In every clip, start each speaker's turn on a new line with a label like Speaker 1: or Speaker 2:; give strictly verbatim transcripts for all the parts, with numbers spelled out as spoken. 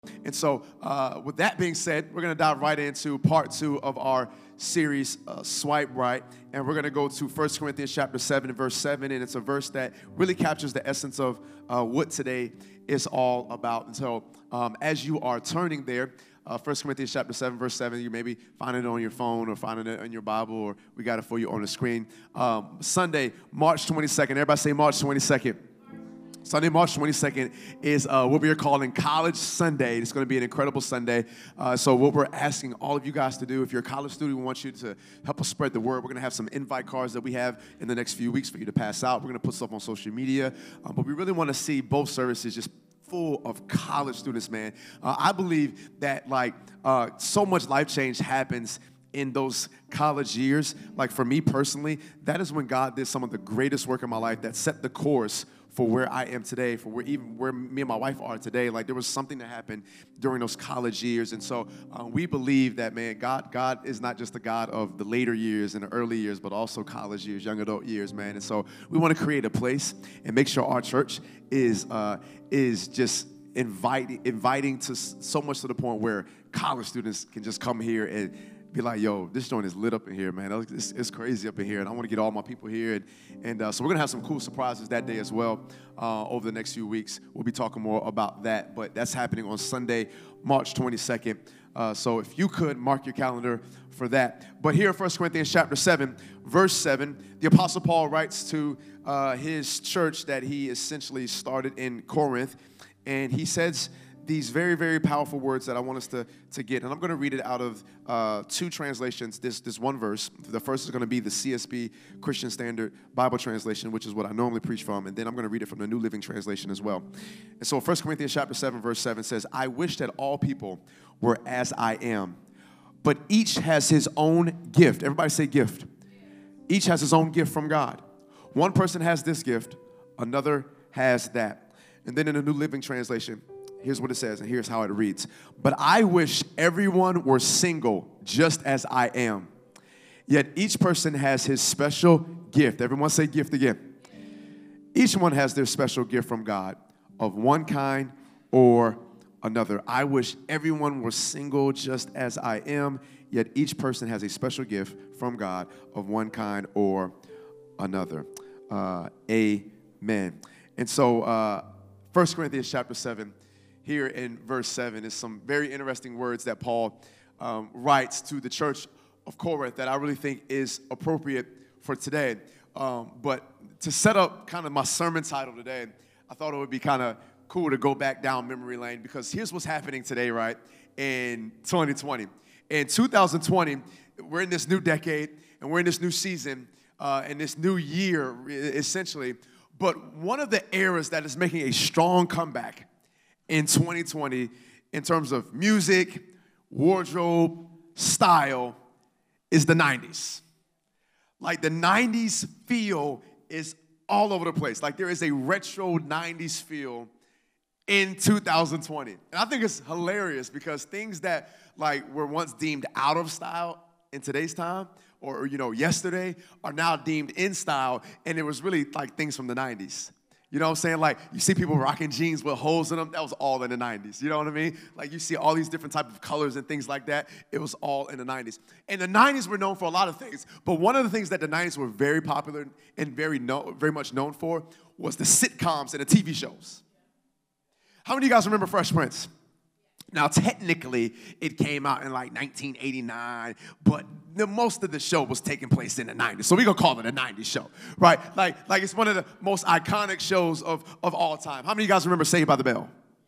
Speaker 1: And so uh, with that being said, we're going to dive right into part two of our series, uh, Swipe Right. And we're going to go to First Corinthians chapter seven, verse seven. And it's a verse that really captures the essence of uh, what today is all about. And so um, as you are turning there, uh, First Corinthians chapter seven, verse seven, you maybe find it on your phone or find it in your Bible, or we got it for you on the screen. Um, Sunday, March twenty-second. Everybody say March twenty-second. Sunday, March twenty-second is uh, what we are calling College Sunday. It's going to be an incredible Sunday. Uh, so what we're asking all of you guys to do, if you're a college student, we want you to help us spread the word. We're going to have some invite cards that we have in the next few weeks for you to pass out. We're going to put stuff on social media. Uh, but we really want to see both services just full of college students, man. Uh, I believe that, like, uh, so much life change happens in those college years. Like, for me personally, that is when God did some of the greatest work in my life that set the course for where I am today, for where even where me and my wife are today. Like, there was something that happened during those college years. And so uh, we believe that, man, God God is not just the God of the later years and the early years, but also college years, young adult years, man. And so we want to create a place and make sure our church is uh, is just inviting, inviting to so much to the point where college students can just come here and be like, yo, this joint is lit up in here, man. It's, it's crazy up in here, and I want to get all my people here. And, and uh, so we're going to have some cool surprises that day as well uh, over the next few weeks. We'll be talking more about that, but that's happening on Sunday, March twenty-second. Uh, so if you could, mark your calendar for that. But here in First Corinthians chapter seven, verse seven, the Apostle Paul writes to uh, his church that he essentially started in Corinth, and he says these very, very powerful words that I want us to, to get. And I'm going to read it out of uh, two translations, this, this one verse. The first is going to be the C S B Christian Standard Bible Translation, which is what I normally preach from. And then I'm going to read it from the New Living Translation as well. And so First Corinthians chapter seven, verse seven says, I wish that all people were as I am, but each has his own gift. Everybody say gift. Each has his own gift from God. One person has this gift, another has that. And then in the New Living Translation, here's what it says, and here's how it reads. But I wish everyone were single just as I am. Yet each person has his special gift. Everyone say gift again. Each one has their special gift from God of one kind or another. I wish everyone were single just as I am. Yet each person has a special gift from God of one kind or another. Uh, amen. And so uh, First Corinthians chapter seven, here in verse seven is some very interesting words that Paul um, writes to the church of Corinth that I really think is appropriate for today. Um, but to set up kind of my sermon title today, I thought it would be kind of cool to go back down memory lane, because here's what's happening today, right, in twenty twenty. In two thousand twenty, we're in this new decade, and we're in this new season, uh, and this new year, essentially. But one of the eras that is making a strong comeback in twenty twenty, in terms of music, wardrobe, style, is the nineties. Like, the nineties feel is all over the place. Like, there is a retro nineties feel in two thousand twenty. And I think it's hilarious, because things that, like, were once deemed out of style in today's time, or, you know, yesterday, are now deemed in style, and it was really, like, things from the nineties. You know what I'm saying? Like, you see people rocking jeans with holes in them. That was all in the nineties. You know what I mean? Like, you see all these different types of colors and things like that. It was all in the nineties. And the nineties were known for a lot of things. But one of the things that the nineties were very popular and very, know, very much known for was the sitcoms and the T V shows. How many of you guys remember Fresh Prince? Now, technically, it came out in like nineteen eighty-nine, but the, most of the show was taking place in the nineties. So we're going to call it a nineties show, right? Like, like it's one of the most iconic shows of, of all time. How many of you guys remember Saved by the Bell?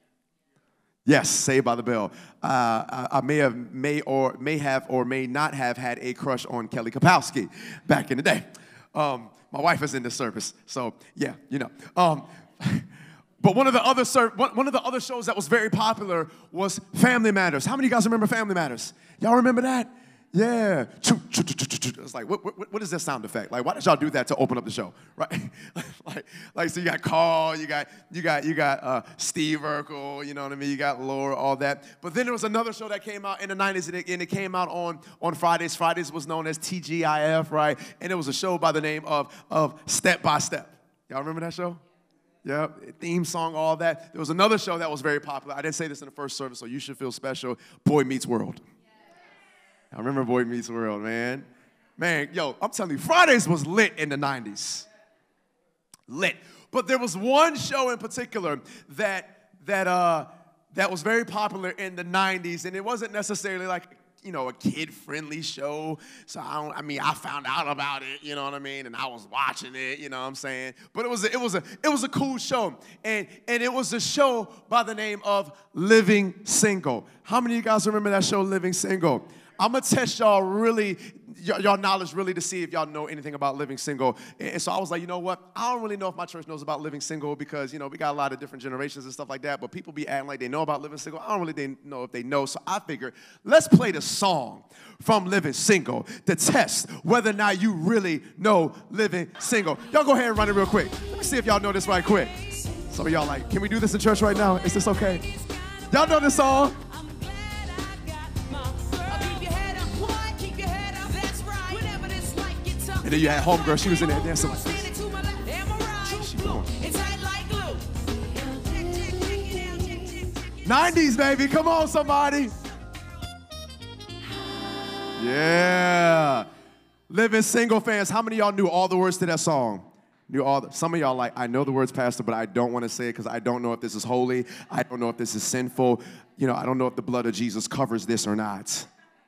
Speaker 1: Yes, Saved by the Bell. Uh, I, I may have, may or may have, or may not have had a crush on Kelly Kapowski back in the day. Um, my wife is in this service, so yeah, you know. Um, But one of the other one of the other shows that was very popular was Family Matters. How many of you guys remember Family Matters? Y'all remember that? Yeah. It's like, what, what, what is that sound effect? Like, why did y'all do that to open up the show, right? like, like, so you got Carl, you got, you got, you got uh, Steve Urkel, you know what I mean? You got Laura, all that. But then there was another show that came out in the nineties, and it, and it came out on, on Fridays. Fridays was known as T G I F, right? And it was a show by the name of, of Step by Step. Y'all remember that show? Yep, theme song, all that. There was another show that was very popular. I didn't say this in the first service, so you should feel special. Boy Meets World. I remember Boy Meets World, man. Man, yo, I'm telling you, Fridays was lit in the nineties. Lit. But there was one show in particular that that uh that was very popular in the nineties, and it wasn't necessarily like, you know, a kid-friendly show. So I don't, I mean, I found out about it, you know what I mean, and I was watching it, you know what I'm saying. But it was a, it was a it was a cool show, and and it was a show by the name of Living Single. How many of you guys remember that show, Living Single? I'm gonna test y'all really, y'all knowledge really to see if y'all know anything about living single. And so I was like, you know what? I don't really know if my church knows about living single because, you know, we got a lot of different generations and stuff like that, but people be acting like they know about living single. I don't really know if they know. So I figured, let's play the song from Living Single to test whether or not you really know living single. Y'all go ahead and run it real quick. Let me see if y'all know this right quick. Some of y'all like, can we do this in church right now? Is this okay? Y'all know this song? And then you had homegirl, she was in there dancing like this. nineties, baby, come on, somebody. Yeah. Living Single fans, how many of y'all knew all the words to that song? Knew all the, some of y'all like, I know the words, Pastor, but I don't want to say it because I don't know if this is holy. I don't know if this is sinful. You know, I don't know if the blood of Jesus covers this or not.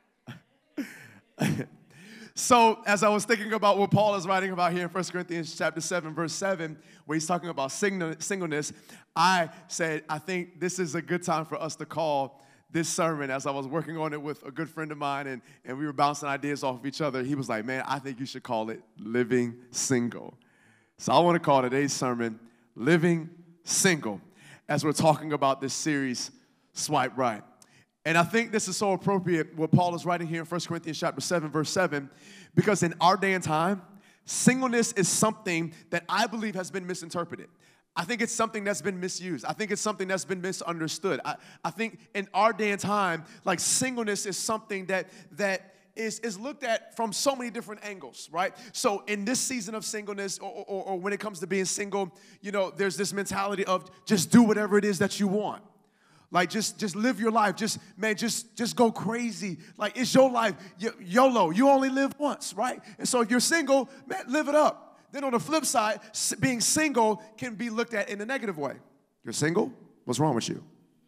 Speaker 1: So as I was thinking about what Paul is writing about here in First Corinthians chapter seven, verse seven, where he's talking about singleness, I said, I think this is a good time for us to call this sermon. As I was working on it with a good friend of mine, and, and we were bouncing ideas off of each other, he was like, man, I think you should call it Living Single. So I want to call today's sermon Living Single, as we're talking about this series, Swipe Right. And I think this is so appropriate, what Paul is writing here in First Corinthians chapter seven, verse seven, because in our day and time, singleness is something that I believe has been misinterpreted. I think it's something that's been misused. I think it's something that's been misunderstood. I, I think in our day and time, like singleness is something that that is, is looked at from so many different angles, right? So in this season of singleness, or, or, or when it comes to being single, you know, there's this mentality of just do whatever it is that you want. Like, just, just live your life. Just, man, just, just go crazy. Like, it's your life. Y- YOLO. You only live once, right? And so if you're single, man, live it up. Then on the flip side, being single can be looked at in a negative way. You're single? What's wrong with you?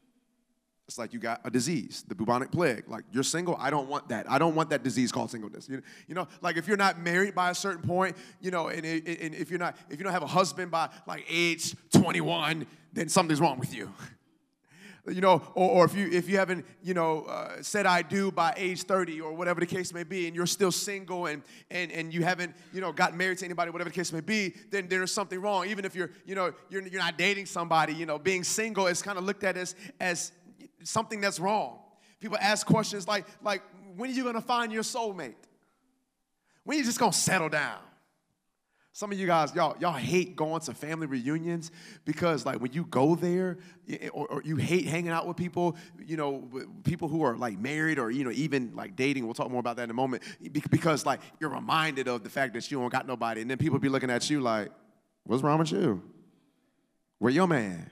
Speaker 1: It's like you got a disease, the bubonic plague. Like, you're single? I don't want that. I don't want that disease called singleness. You, you know, like if you're not married by a certain point, you know, and, and if you're not, if you don't have a husband by like age twenty-one, then something's wrong with you. You know, or, or if you if you haven't, you know, uh, said I do by age thirty or whatever the case may be, and you're still single and and and you haven't, you know, gotten married to anybody, whatever the case may be, then there's something wrong. Even if you're, you know, you're you're not dating somebody, you know, being single is kind of looked at as as something that's wrong. People ask questions like like when are you gonna find your soulmate? When are you just gonna settle down? Some of you guys, y'all, y'all hate going to family reunions because, like, when you go there, or, or you hate hanging out with people, you know, people who are like married or, you know, even like dating. We'll talk more about that in a moment. Because, like, you're reminded of the fact that you don't got nobody, and then people be looking at you like, "What's wrong with you? Where your man?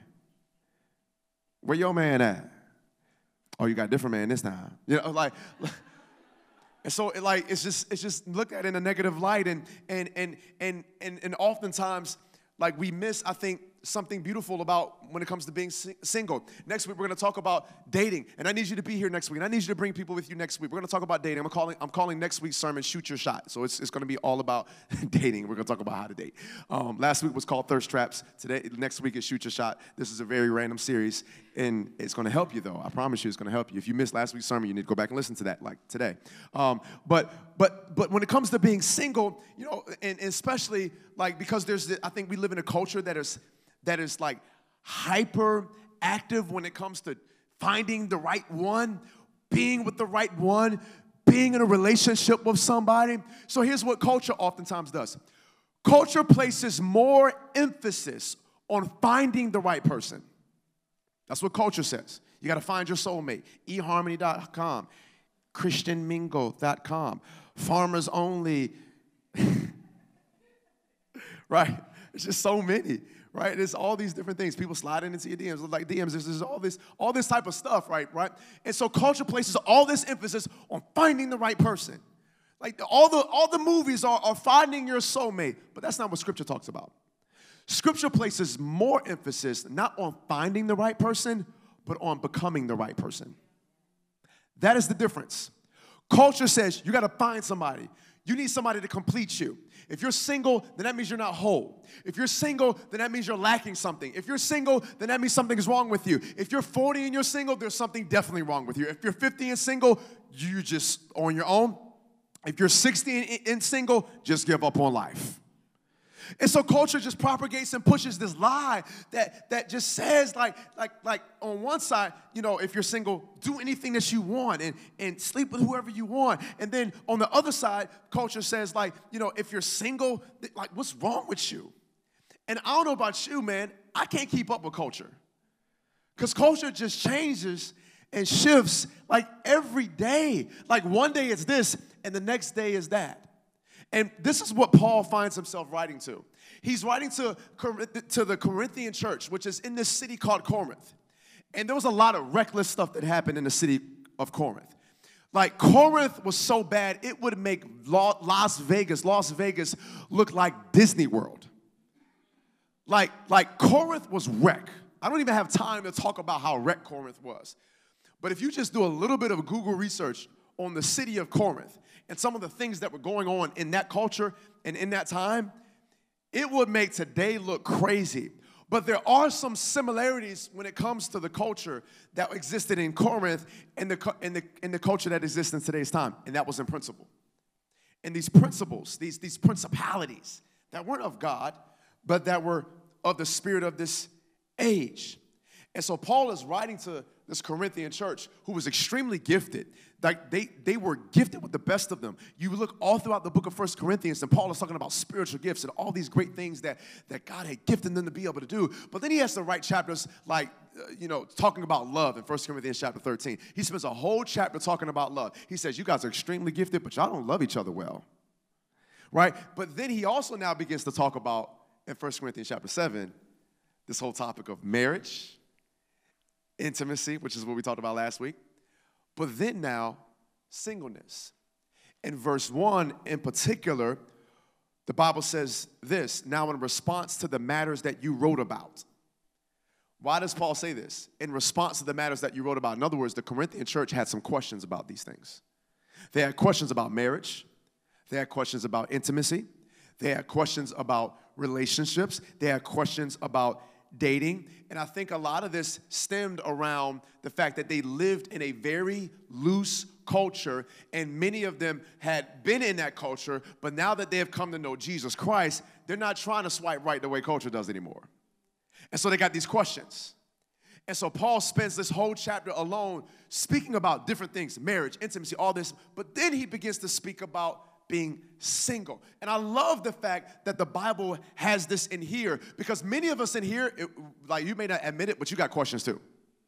Speaker 1: Where your man at? Oh, you got a different man this time." You know, like. And so, it, like, it's just it's just looked at in a negative light, and and and and and and oftentimes, like, we miss, I think, something beautiful about when it comes to being si- single. Next week, we're going to talk about dating, and I need you to be here next week, and I need you to bring people with you next week. We're going to talk about dating. I'm calling I'm calling next week's sermon "Shoot Your Shot." So it's it's going to be all about dating. We're going to talk about how to date. Um, last week was called Thirst Traps. Today, next week is Shoot Your Shot. This is a very random series, and it's going to help you, though. I promise you, it's going to help you. If you missed last week's sermon, you need to go back and listen to that, like today. Um, but but but when it comes to being single, you know, and, and especially like because there's, the, I think we live in a culture that is that is like hyper active when it comes to finding the right one, being with the right one, being in a relationship with somebody. So here's what culture oftentimes does. Culture places more emphasis on finding the right person. That's what culture says. You got to find your soulmate. e harmony dot com, christian mingle dot com, Farmers Only. Right? It's just so many. right? There's all these different things. People sliding into your D Ms, like D Ms. There's, there's all this, all this type of stuff, right? Right? And so culture places all this emphasis on finding the right person. Like all the all the movies are, are finding your soulmate, but that's not what Scripture talks about. Scripture places more emphasis not on finding the right person, but on becoming the right person. That is the difference. Culture says you got to find somebody. You need somebody to complete you. If you're single, then that means you're not whole. If you're single, then that means you're lacking something. If you're single, then that means something is wrong with you. If you're forty and you're single, there's something definitely wrong with you. If you're fifty and single, you're just on your own. If you're sixty and single, just give up on life. And so culture just propagates and pushes this lie that, that just says, like, like, like on one side, you know, if you're single, do anything that you want and, and sleep with whoever you want. And then on the other side, culture says, like, you know, if you're single, like, what's wrong with you? And I don't know about you, man. I can't keep up with culture. Because culture just changes and shifts, like, every day. Like, one day it's this, and the next day is that. And this is what Paul finds himself writing to. He's writing to, to the Corinthian church, which is in this city called Corinth. And there was a lot of reckless stuff that happened in the city of Corinth. Like, Corinth was so bad, it would make Las Vegas, Las Vegas look like Disney World. Like, like Corinth was wreck. I don't even have time to talk about how wreck Corinth was. But if you just do a little bit of Google research on the city of Corinth and some of the things that were going on in that culture and in that time, it would make today look crazy. But there are some similarities when it comes to the culture that existed in Corinth and the, and the, and the culture that exists in today's time, and that was in principle. And these principles, these, these principalities that weren't of God, but that were of the spirit of this age. And so Paul is writing to this Corinthian church who was extremely gifted. Like they, they were gifted with the best of them. You look all throughout the book of First Corinthians, and Paul is talking about spiritual gifts and all these great things that, that God had gifted them to be able to do. But then he has to write chapters like, uh, you know, talking about love in First Corinthians chapter thirteen. He spends a whole chapter talking about love. He says, you guys are extremely gifted, but y'all don't love each other well. Right? But then he also now begins to talk about, in First Corinthians chapter seven, this whole topic of marriage, intimacy, which is what we talked about last week. But then now, singleness. In verse one in particular, the Bible says this, now in response to the matters that you wrote about. Why does Paul say this? In response to the matters that you wrote about. In other words, the Corinthian church had some questions about these things. They had questions about marriage. They had questions about intimacy. They had questions about relationships. They had questions about dating. And I think a lot of this stemmed around the fact that they lived in a very loose culture, and many of them had been in that culture, but now that they have come to know Jesus Christ, they're not trying to swipe right the way culture does anymore. And so they got these questions. And so Paul spends this whole chapter alone speaking about different things, marriage, intimacy, all this, but then he begins to speak about being single. And I love the fact that the Bible has this in here, because many of us in here, it, like you may not admit it, but you got questions too.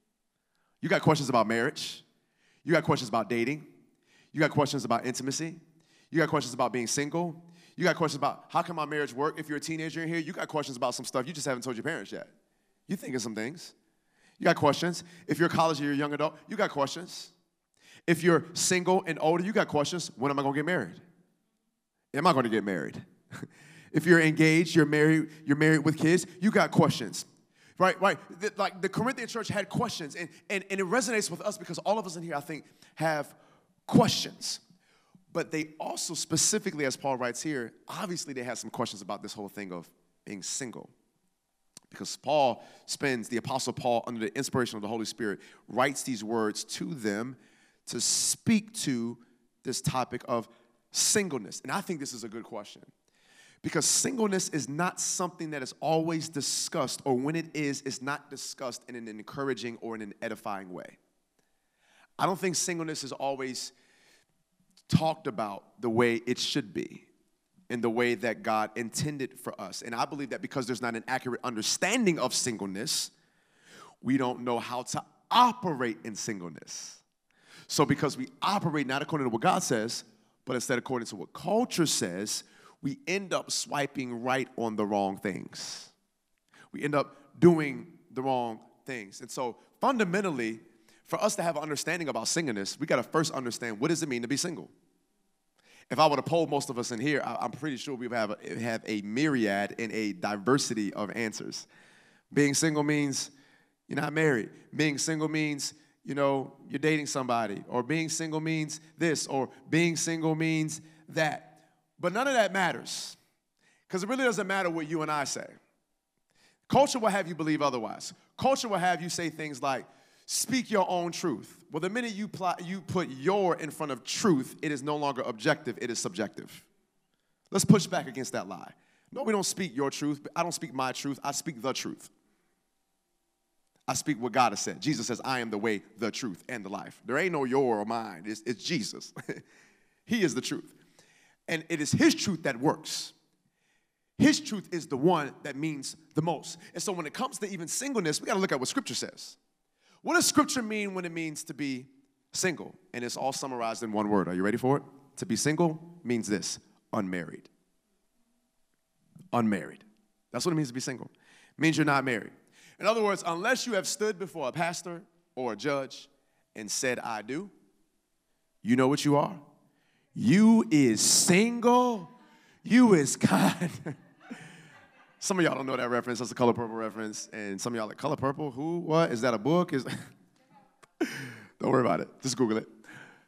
Speaker 1: You got questions about marriage. You got questions about dating. You got questions about intimacy. You got questions about being single. You got questions about how can my marriage work. If you're a teenager in here, you got questions about some stuff you just haven't told your parents yet. You think of some things. You got questions. If you're a college or you're a young adult, you got questions. If you're single and older, you got questions. When am I going to get married? Am I going to get married? If you're engaged, you're married, you're married with kids, you got questions. Right, right. The, like the Corinthian church had questions, and, and, and it resonates with us because all of us in here, I think, have questions. But they also specifically, as Paul writes here, obviously they had some questions about this whole thing of being single. Because Paul spends, the Apostle Paul, under the inspiration of the Holy Spirit, writes these words to them to speak to this topic of singleness. And I think this is a good question. Because singleness is not something that is always discussed, or when it is, it's not discussed in an encouraging or in an edifying way. I don't think singleness is always talked about the way it should be, in the way that God intended for us. And I believe that because there's not an accurate understanding of singleness, we don't know how to operate in singleness. So because we operate not according to what God says, but instead according to what culture says, we end up swiping right on the wrong things. We end up doing the wrong things. And so fundamentally, for us to have an understanding about singleness, we got to first understand, what does it mean to be single? If I were to poll most of us in here, I'm pretty sure we would have a, have a myriad and a diversity of answers. Being single means you're not married. Being single means, you know, you're dating somebody. Or being single means this. Or being single means that. But none of that matters. Because it really doesn't matter what you and I say. Culture will have you believe otherwise. Culture will have you say things like, speak your own truth. Well, the minute you, pl- you put your in front of truth, it is no longer objective, it is subjective. Let's push back against that lie. No, we don't speak your truth. I don't speak my truth. I speak the truth. I speak what God has said. Jesus says, I am the way, the truth, and the life. There ain't no your or mine. It's, it's Jesus. He is the truth. And it is his truth that works. His truth is the one that means the most. And so when it comes to even singleness, we got to look at what Scripture says. What does Scripture mean when it means to be single? And it's all summarized in one word. Are you ready for it? To be single means this: unmarried. Unmarried. That's what it means to be single. It means you're not married. In other words, unless you have stood before a pastor or a judge and said, I do, you know what you are? You is single. You is kind. Some of y'all don't know that reference. That's a Color Purple reference. And some of y'all like, Color Purple? Who? What? Is that a book? Is Don't worry about it. Just Google it.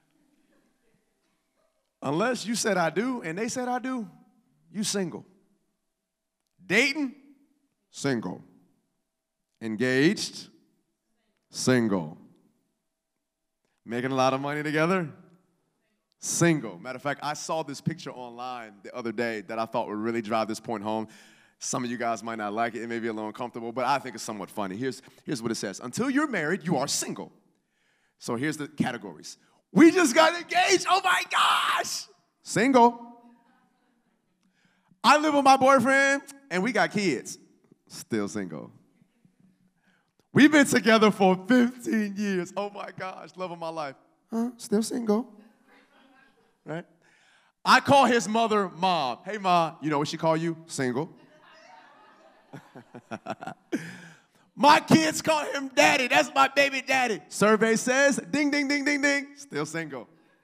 Speaker 1: Unless you said I do and they said I do, you single. Dating? Single. Engaged? Single. Making a lot of money together? Single. Matter of fact, I saw this picture online the other day that I thought would really drive this point home. Some of you guys might not like it. It may be a little uncomfortable, but I think it's somewhat funny. Here's, here's what it says. Until you're married, you are single. So here's the categories. We just got engaged. Oh, my gosh. Single. I live with my boyfriend, and we got kids. Still single. We've been together for fifteen years. Oh, my gosh. Love of my life. Huh? Still single. Right? I call his mother Mom. Hey, Ma. You know what she call you? Single. My kids call him Daddy. That's my baby daddy. Survey says, ding, ding, ding, ding, ding. Still single.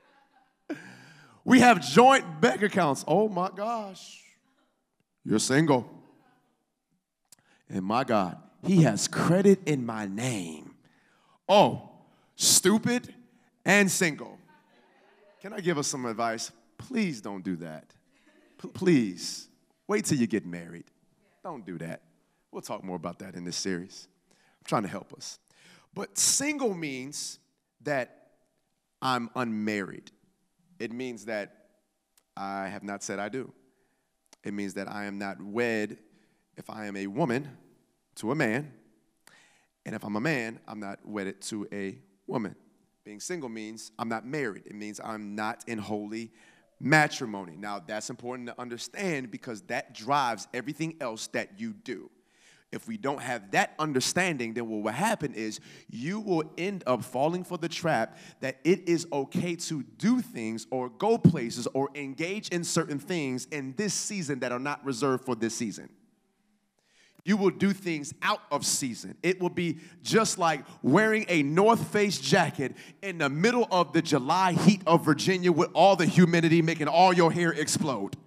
Speaker 1: We have joint bank accounts. Oh, my gosh. You're single. And my God, he has credit in my name. Oh, stupid and single. Can I give us some advice? Please don't do that. P- please. Wait till you get married. Don't do that. We'll talk more about that in this series. I'm trying to help us. But single means that I'm unmarried. It means that I have not said I do. It means that I am not wed if I am a woman to a man. And if I'm a man, I'm not wedded to a woman. Being single means I'm not married. It means I'm not in holy matrimony. Now, that's important to understand because that drives everything else that you do. If we don't have that understanding, then what will happen is you will end up falling for the trap that it is okay to do things or go places or engage in certain things in this season that are not reserved for this season. You will do things out of season. It will be just like wearing a North Face jacket in the middle of the July heat of Virginia with all the humidity making all your hair explode.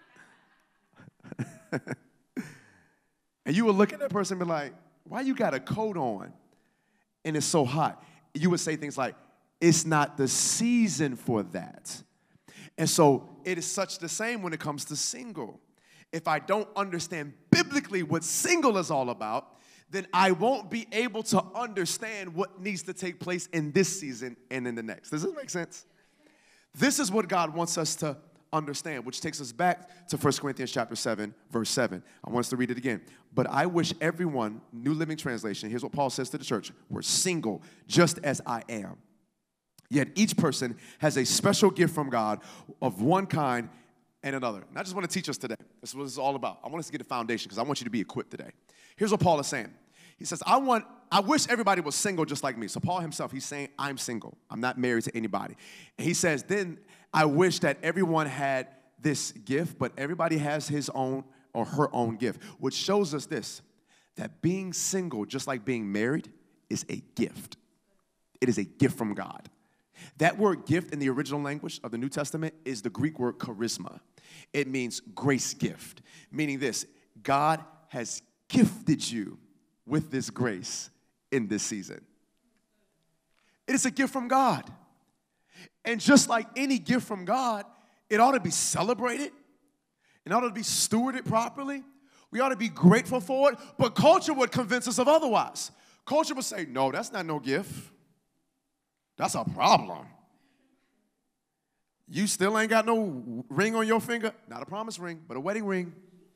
Speaker 1: And you will look at that person and be like, why you got a coat on and it's so hot? You would say things like, it's not the season for that. And so it is such the same when it comes to single. If I don't understand biblically what single is all about, then I won't be able to understand what needs to take place in this season and in the next. Does this make sense? This is what God wants us to understand, which takes us back to First Corinthians chapter seven, verse seven. I want us to read it again. But I wish everyone, New Living Translation, here's what Paul says to the church, were single just as I am. Yet each person has a special gift from God of one kind and another. And I just want to teach us today. This is what this is all about. I want us to get a foundation because I want you to be equipped today. Here's what Paul is saying. He says, I want, I wish everybody was single just like me. So Paul himself, he's saying, I'm single. I'm not married to anybody. And he says, then I wish that everyone had this gift, but everybody has his own or her own gift, which shows us this, that being single, just like being married, is a gift. It is a gift from God. That word gift in the original language of the New Testament is the Greek word charisma. It means grace gift, meaning this: God has gifted you with this grace in this season. It is a gift from God. And just like any gift from God, it ought to be celebrated. It ought to be stewarded properly. We ought to be grateful for it. But culture would convince us of otherwise. Culture would say, no, that's not no gift. That's a problem. You still ain't got no ring on your finger. Not a promise ring, but a wedding ring.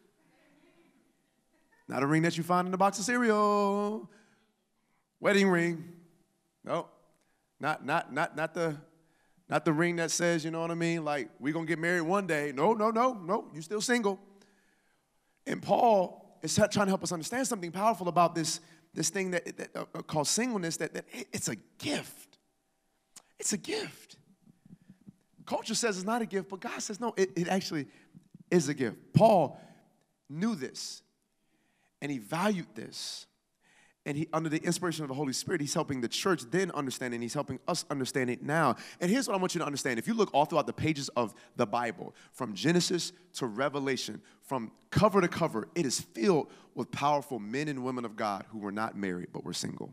Speaker 1: Not a ring that you find in a box of cereal. Wedding ring. No, not, not, not, not the... Not the ring that says, you know what I mean, like, we're going to get married one day. No, no, no, no, you're still single. And Paul is trying to help us understand something powerful about this, this thing that, that uh, called singleness, that, that it's a gift. It's a gift. Culture says it's not a gift, but God says, no, it, it actually is a gift. Paul knew this, and he valued this. And he, under the inspiration of the Holy Spirit, he's helping the church then understand, and he's helping us understand it now. And here's what I want you to understand. If you look all throughout the pages of the Bible, from Genesis to Revelation, from cover to cover, it is filled with powerful men and women of God who were not married but were single.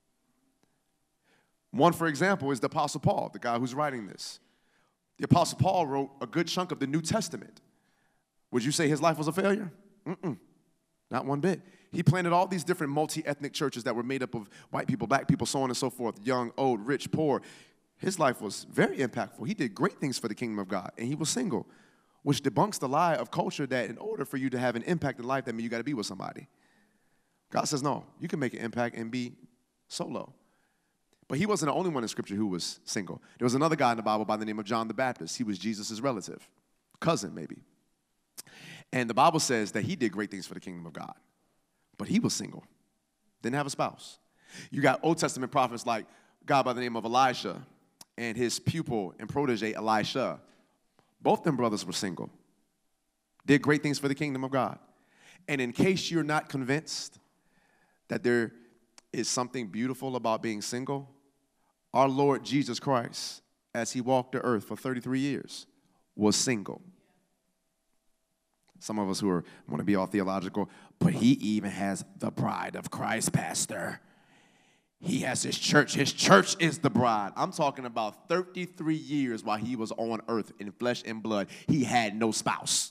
Speaker 1: One, for example, is the Apostle Paul, the guy who's writing this. The Apostle Paul wrote a good chunk of the New Testament. Would you say his life was a failure? Mm-mm, not one bit. He planted all these different multi-ethnic churches that were made up of white people, black people, so on and so forth, young, old, rich, poor. His life was very impactful. He did great things for the kingdom of God, and he was single, which debunks the lie of culture that in order for you to have an impact in life, that means you got to be with somebody. God says, no, you can make an impact and be solo. But he wasn't the only one in Scripture who was single. There was another guy in the Bible by the name of John the Baptist. He was Jesus' relative, cousin maybe. And the Bible says that he did great things for the kingdom of God. But he was single, didn't have a spouse. You got Old Testament prophets like God by the name of Elisha and his pupil and protege Elisha. Both them brothers were single, did great things for the kingdom of God. And in case you're not convinced that there is something beautiful about being single, our Lord Jesus Christ, as he walked the earth for thirty-three years, was single. Some of us who are, want to be all theological, but he even has the bride of Christ, Pastor. He has his church. His church is the bride. I'm talking about thirty-three years while he was on earth in flesh and blood. He had no spouse.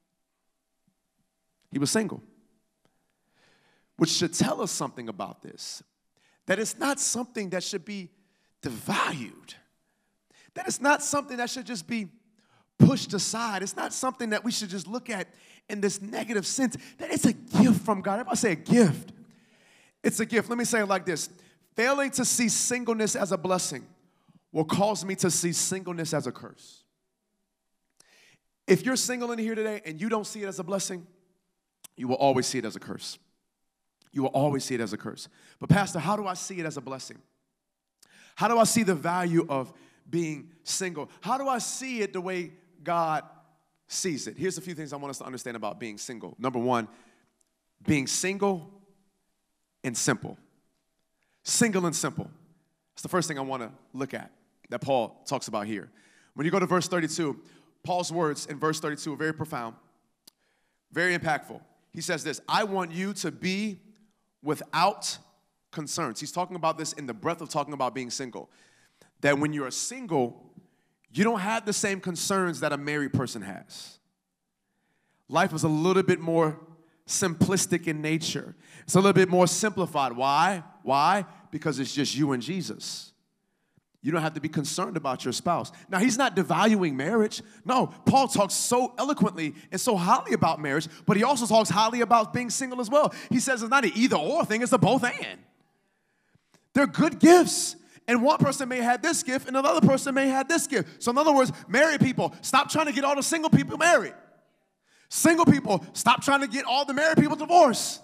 Speaker 1: He was single. Which should tell us something about this. That it's not something that should be devalued. That it's not something that should just be pushed aside. It's not something that we should just look at in this negative sense. That it's a gift from God. Everybody say a gift. It's a gift. Let me say it like this. Failing to see singleness as a blessing will cause me to see singleness as a curse. If you're single in here today and you don't see it as a blessing, you will always see it as a curse. You will always see it as a curse. But Pastor, how do I see it as a blessing? How do I see the value of being single? How do I see it the way God sees it? Here's a few things I want us to understand about being single. Number one, being single and simple. Single and simple. That's the first thing I want to look at that Paul talks about here. When you go to verse thirty-two, Paul's words in verse thirty-two are very profound, very impactful. He says this, I want you to be without concerns. He's talking about this in the breadth of talking about being single. That when you're single, you don't have the same concerns that a married person has. Life is a little bit more simplistic in nature. It's a little bit more simplified. Why? Why? Because it's just you and Jesus. You don't have to be concerned about your spouse. Now, he's not devaluing marriage. No, Paul talks so eloquently and so highly about marriage, but he also talks highly about being single as well. He says it's not an either-or thing, it's a both-and. They're good gifts. And one person may have this gift, and another person may have this gift. So in other words, married people, stop trying to get all the single people married. Single people, stop trying to get all the married people divorced.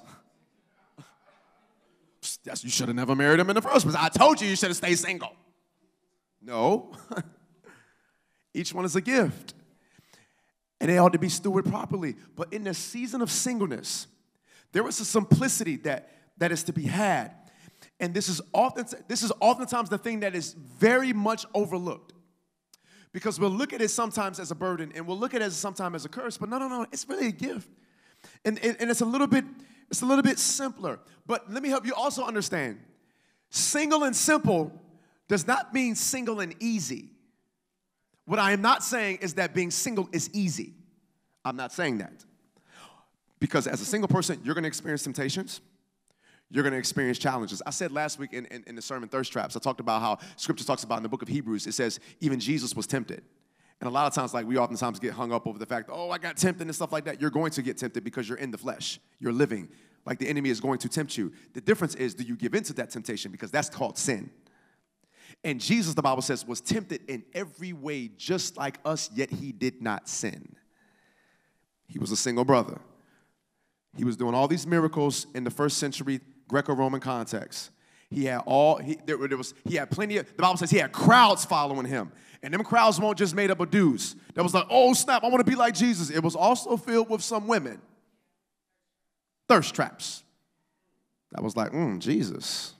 Speaker 1: Yes, you should have never married them in the first place. I told you you should have stayed single. No. Each one is a gift. And they ought to be stewarded properly. But in the season of singleness, There is a simplicity that, that is to be had. And this is often this is oftentimes the thing that is very much overlooked. Because we'll look at it sometimes as a burden, and we'll look at it sometimes as a curse, but no, no, no, it's really a gift. And, and, and it's a little bit, it's a little bit simpler. But let me help you also understand. Single and simple does not mean single and easy. What I am not saying is that being single is easy. I'm not saying that. Because as a single person, you're going to experience temptations. You're going to experience challenges. I said last week in, in, in the sermon, Thirst Traps, I talked about how Scripture talks about in the book of Hebrews, it says even Jesus was tempted. And a lot of times, like we oftentimes get hung up over the fact, oh, I got tempted and stuff like that. You're going to get tempted because you're in the flesh. You're living. Like the enemy is going to tempt you. The difference is, do you give into that temptation? Because that's called sin. And Jesus, the Bible says, was tempted in every way just like us, yet he did not sin. He was a single brother. He was doing all these miracles in the first century Greco-Roman context. He had all, he, there, there was, he had plenty of, the Bible says he had crowds following him. And them crowds weren't just made up of dudes. That was like, oh, snap, I want to be like Jesus. It was also filled with some women. Thirst traps. That was like, mm, Jesus.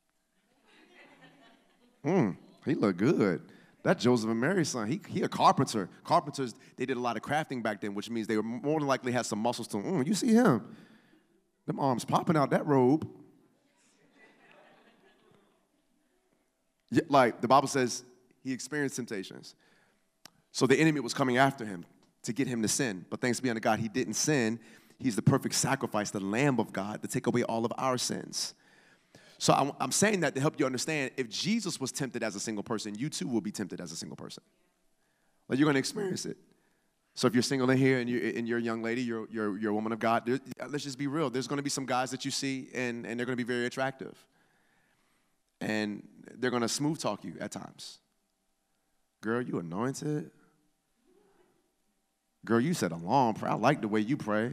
Speaker 1: Mm, he looked good. That Joseph and Mary's son, he, he a carpenter. Carpenters, they did a lot of crafting back then, which means they were more than likely had some muscles to them. Mm, you see him. Them arms popping out that robe. Yeah, like the Bible says, he experienced temptations. So the enemy was coming after him to get him to sin. But thanks be unto God, he didn't sin. He's the perfect sacrifice, the Lamb of God, to take away all of our sins. So I'm, I'm saying that to help you understand, if Jesus was tempted as a single person, you too will be tempted as a single person. Like you're going to experience it. So if you're single in here and you're, and you're a young lady, you're, you're, you're a woman of God, there, let's just be real. There's going to be some guys that you see, and, and they're going to be very attractive. And they're going to smooth talk you at times. Girl, you anointed. Girl, you said a long prayer. I like the way you pray.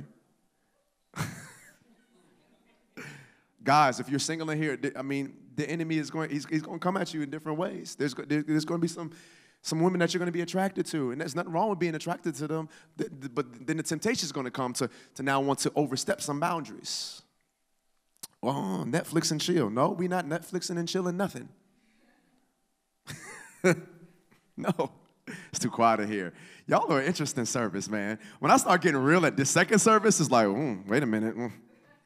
Speaker 1: Guys, if you're single in here, I mean, the enemy is going, he's, he's going to come at you in different ways. There's, there's going to be some, some women that you're going to be attracted to, and there's nothing wrong with being attracted to them, but then the temptation is going to come to, to now want to overstep some boundaries. Oh, Netflix and chill. No, we not Netflixing and chilling nothing. No, it's too quiet in here. Y'all are an interesting service, man. When I start getting real at this second service, it's like, mm, wait a minute. Mm.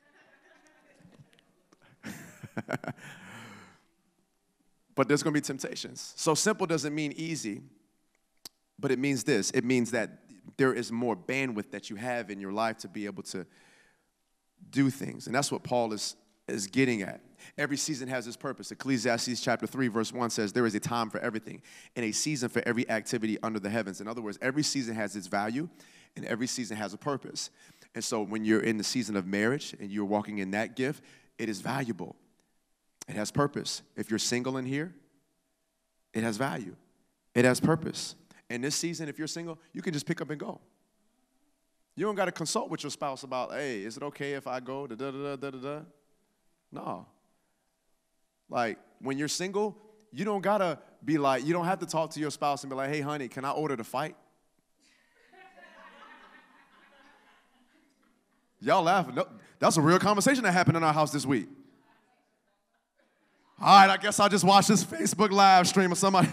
Speaker 1: But there's going to be temptations. So simple doesn't mean easy, but it means this. It means that there is more bandwidth that you have in your life to be able to do things. And that's what Paul is, is getting at. Every season has its purpose. Ecclesiastes chapter three, verse one says, there is a time for everything and a season for every activity under the heavens. In other words, every season has its value and every season has a purpose. And so when you're in the season of marriage and you're walking in that gift, it is valuable. It has purpose. If you're single in here, it has value. It has purpose. And this season, if you're single, you can just pick up and go. You don't got to consult with your spouse about, hey, is it okay if I go? Da, da, da, da, da, da. No. Like, when you're single, you don't got to be like, you don't have to talk to your spouse and be like, hey, honey, can I order the fight? Y'all laughing. No, that's a real conversation that happened in our house this week. All right, I guess I'll just watch this Facebook live stream of somebody.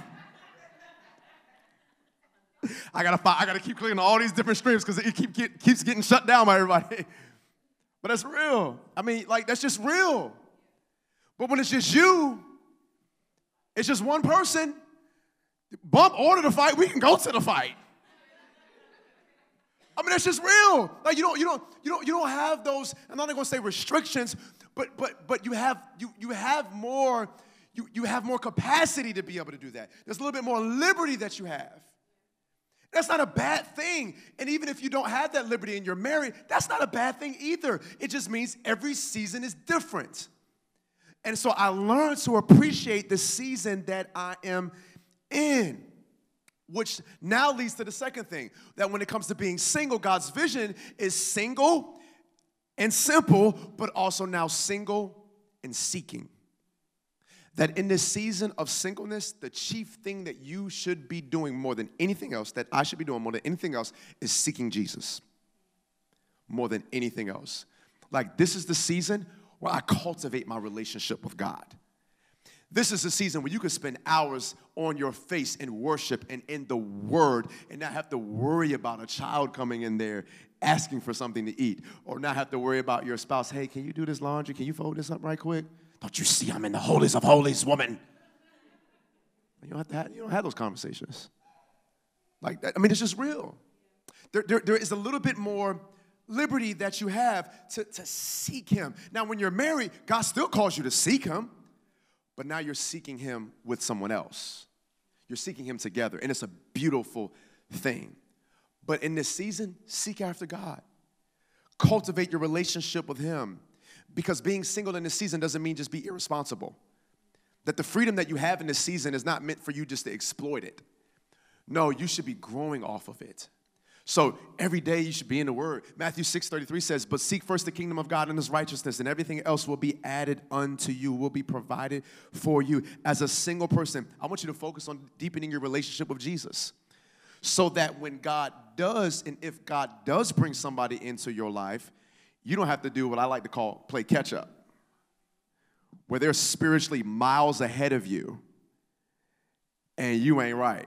Speaker 1: I gotta find, I gotta keep clicking on all these different streams because it keep, get, keeps getting shut down by everybody. But that's real. I mean, like, that's just real. But when it's just you, it's just one person, bump, order the fight, we can go to the fight. I mean, that's just real. Like, you don't, you don't, you don't, you don't have those, I'm not gonna say restrictions, but but but you have you you have more, you, you have more capacity to be able to do that. There's a little bit more liberty that you have. That's not a bad thing. And even if you don't have that liberty and you're married, that's not a bad thing either. It just means every season is different. And so I learned to appreciate the season that I am in. Which now leads to the second thing, that when it comes to being single, God's vision is single and simple, but also now single and seeking. That in this season of singleness, the chief thing that you should be doing more than anything else, that I should be doing more than anything else, is seeking Jesus. More than anything else. Like, this is the season where I cultivate my relationship with God. This is the season where you can spend hours on your face in worship and in the Word and not have to worry about a child coming in there asking for something to eat, or not have to worry about your spouse, hey, can you do this laundry? Can you fold this up right quick? Don't you see I'm in the holies of holies, woman? You don't have to have, you don't have those conversations. Like that. I mean, it's just real. There, there, there is a little bit more liberty that you have to, to seek him. Now, when you're married, God still calls you to seek him, but now you're seeking him with someone else. You're seeking him together, and it's a beautiful thing. But in this season, seek after God. Cultivate your relationship with him, because being single in this season doesn't mean just be irresponsible. That the freedom that you have in this season is not meant for you just to exploit it. No, you should be growing off of it. So every day you should be in the Word. Matthew six thirty-three says, but seek first the kingdom of God and his righteousness, and everything else will be added unto you, will be provided for you. As a single person, I want you to focus on deepening your relationship with Jesus, so that when God does, and if God does bring somebody into your life, you don't have to do what I like to call play catch up, where they're spiritually miles ahead of you and you ain't right.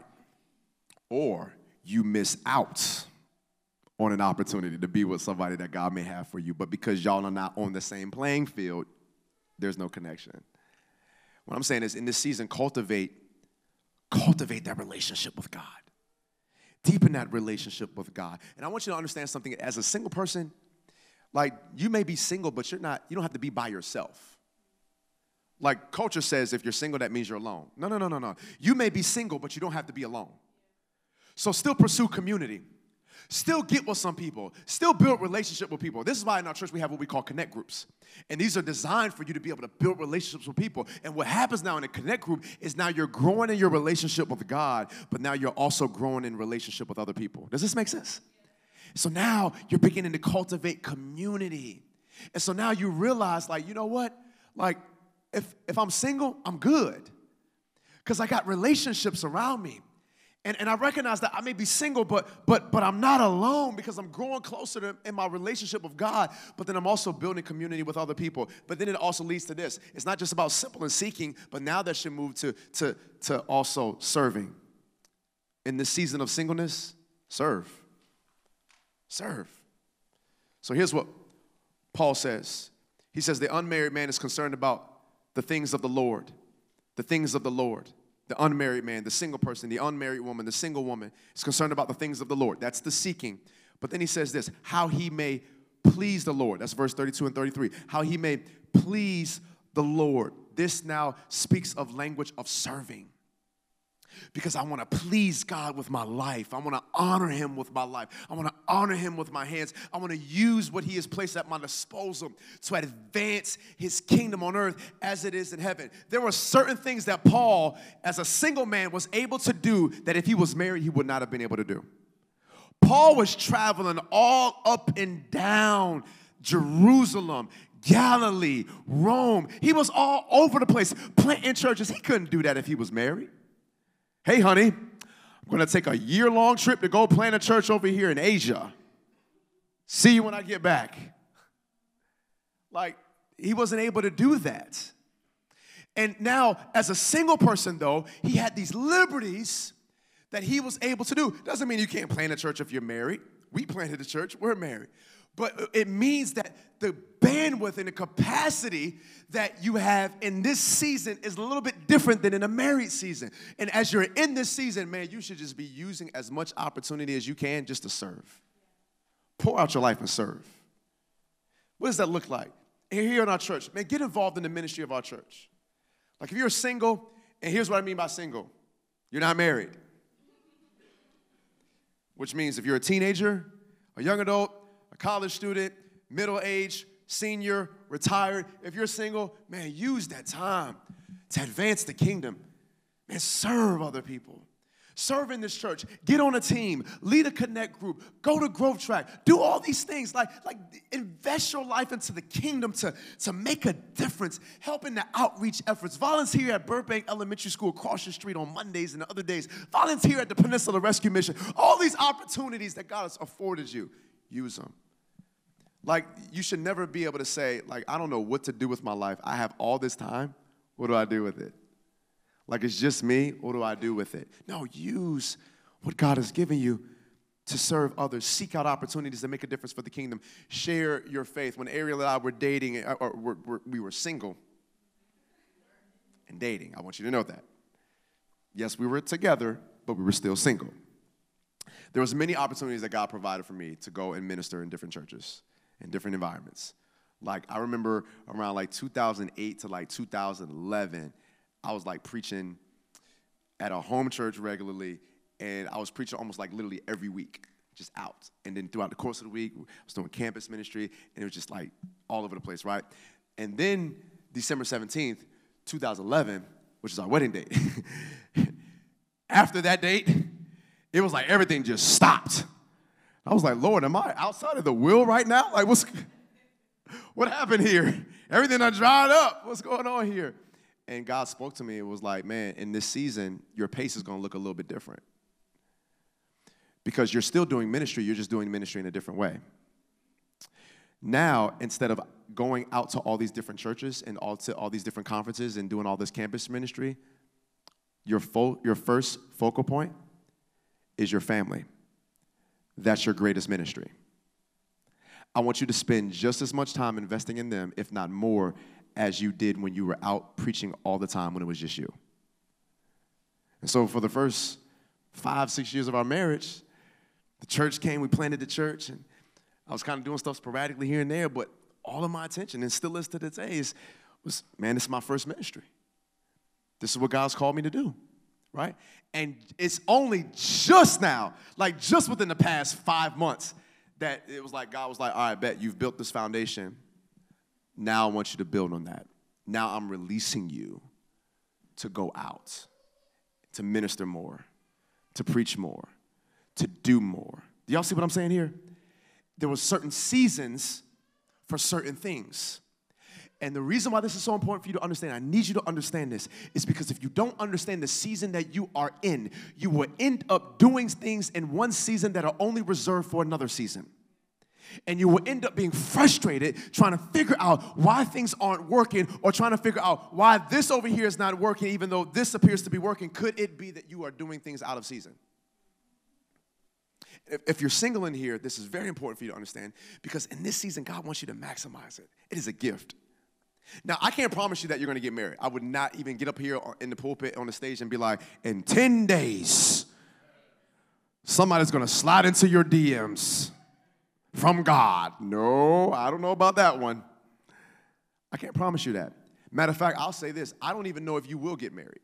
Speaker 1: Or you miss out on an opportunity to be with somebody that God may have for you, but because y'all are not on the same playing field, there's no connection. What I'm saying is, in this season, cultivate, cultivate that relationship with God. Deepen that relationship with God. And I want you to understand something. As a single person, like, you may be single, but you're not, you don't have to be by yourself. Like, culture says if you're single, that means you're alone. No, no, no, no, no. You may be single, but you don't have to be alone. So still pursue community. Still get with some people. Still build relationship with people. This is why in our church we have what we call connect groups. And these are designed for you to be able to build relationships with people. And what happens now in a connect group is now you're growing in your relationship with God, but now you're also growing in relationship with other people. Does this make sense? So now you're beginning to cultivate community. And so now you realize, like, you know what? Like, if, if I'm single, I'm good, because I got relationships around me. And, and I recognize that I may be single, but, but, but I'm not alone, because I'm growing closer to, in my relationship with God, but then I'm also building community with other people. But then it also leads to this. It's not just about simple and seeking, but now that should move to, to, to also serving. In this season of singleness, serve. Serve. So here's what Paul says. He says the unmarried man is concerned about the things of the Lord, the things of the Lord. The unmarried man, the single person, the unmarried woman, the single woman is concerned about the things of the Lord. That's the seeking. But then he says this, how he may please the Lord. That's verse thirty-two and thirty-three. How he may please the Lord. This now speaks of language of serving. Because I want to please God with my life. I want to honor him with my life. I want to honor him with my hands. I want to use what he has placed at my disposal to advance his kingdom on earth as it is in heaven. There were certain things that Paul, as a single man, was able to do that if he was married, he would not have been able to do. Paul was traveling all up and down Jerusalem, Galilee, Rome. He was all over the place planting churches. He couldn't do that if he was married. Hey, honey, I'm going to take a year-long trip to go plant a church over here in Asia. See you when I get back. Like, he wasn't able to do that. And now, as a single person, though, he had these liberties that he was able to do. Doesn't mean you can't plant a church if you're married. We planted a church. We're married. But it means that the bandwidth and the capacity that you have in this season is a little bit different than in a married season. And as you're in this season, man, you should just be using as much opportunity as you can just to serve. Pour out your life and serve. What does that look like? Here in our church, man, get involved in the ministry of our church. Like, if you're single, and here's what I mean by single. You're not married. Which means if you're a teenager, a young adult, a college student, middle age, senior, retired, if you're single, man, use that time to advance the kingdom. Man, serve other people. Serve in this church. Get on a team. Lead a connect group. Go to Growth Track. Do all these things. Like, like invest your life into the kingdom to, to make a difference. Help in the outreach efforts. Volunteer at Burbank Elementary School across the street on Mondays and the other days. Volunteer at the Peninsula Rescue Mission. All these opportunities that God has afforded you, use them. Like, you should never be able to say, like, I don't know what to do with my life. I have all this time. What do I do with it? Like, it's just me. What do I do with it? No, use what God has given you to serve others. Seek out opportunities to make a difference for the kingdom. Share your faith. When Ariel and I were dating, or we're, we're, we were single and dating, I want you to know that. Yes, we were together, but we were still single. There was many opportunities that God provided for me to go and minister in different churches, in different environments. Like, I remember around like two thousand eight to like two thousand eleven, I was like preaching at a home church regularly, and I was preaching almost like literally every week, just out. And then throughout the course of the week, I was doing campus ministry, and it was just like all over the place, right? And then December seventeenth, two thousand eleven, which is our wedding date, after that date, it was like everything just stopped. I was like, Lord, am I outside of the will right now? Like, what's, what happened here? Everything done dried up. What's going on here? And God spoke to me. It was like, man, in this season, your pace is going to look a little bit different. Because you're still doing ministry, you're just doing ministry in a different way. Now, instead of going out to all these different churches and all to all these different conferences and doing all this campus ministry, your, fo- your first focal point is your family. That's your greatest ministry. I want you to spend just as much time investing in them, if not more, as you did when you were out preaching all the time when it was just you. And so for the first five, six years of our marriage, the church came, we planted the church, and I was kind of doing stuff sporadically here and there, but all of my attention, and still is to this day, is, was, man, this is my first ministry. This is what God's called me to do, right? And it's only just now, like just within the past five months, that it was like God was like, all right, bet you've built this foundation. Now I want you to build on that. Now I'm releasing you to go out, to minister more, to preach more, to do more. Do y'all see what I'm saying here? There were certain seasons for certain things. And the reason why this is so important for you to understand, I need you to understand this, is because if you don't understand the season that you are in, you will end up doing things in one season that are only reserved for another season. And you will end up being frustrated trying to figure out why things aren't working, or trying to figure out why this over here is not working even though this appears to be working. Could it be that you are doing things out of season? If you're single in here, this is very important for you to understand, because in this season, God wants you to maximize it. It is a gift. Now, I can't promise you that you're going to get married. I would not even get up here in the pulpit on the stage and be like, in ten days, somebody's going to slide into your D Ms from God. No, I don't know about that one. I can't promise you that. Matter of fact, I'll say this. I don't even know if you will get married.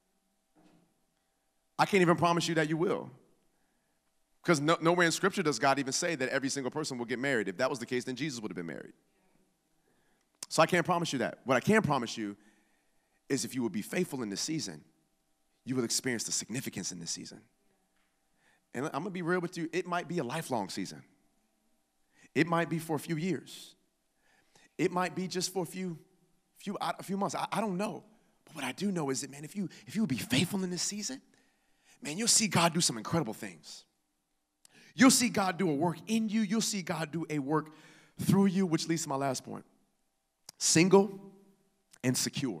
Speaker 1: I can't even promise you that you will. Because no, nowhere in Scripture does God even say that every single person will get married. If that was the case, then Jesus would have been married. So I can't promise you that. What I can promise you is if you will be faithful in this season, you will experience the significance in this season. And I'm going to be real with you. It might be a lifelong season. It might be for a few years. It might be just for a few, few, a few months. I, I don't know. But what I do know is that, man, if you, if you will be faithful in this season, man, you'll see God do some incredible things. You'll see God do a work in you. You'll see God do a work through you, which leads to my last point. Single and secure.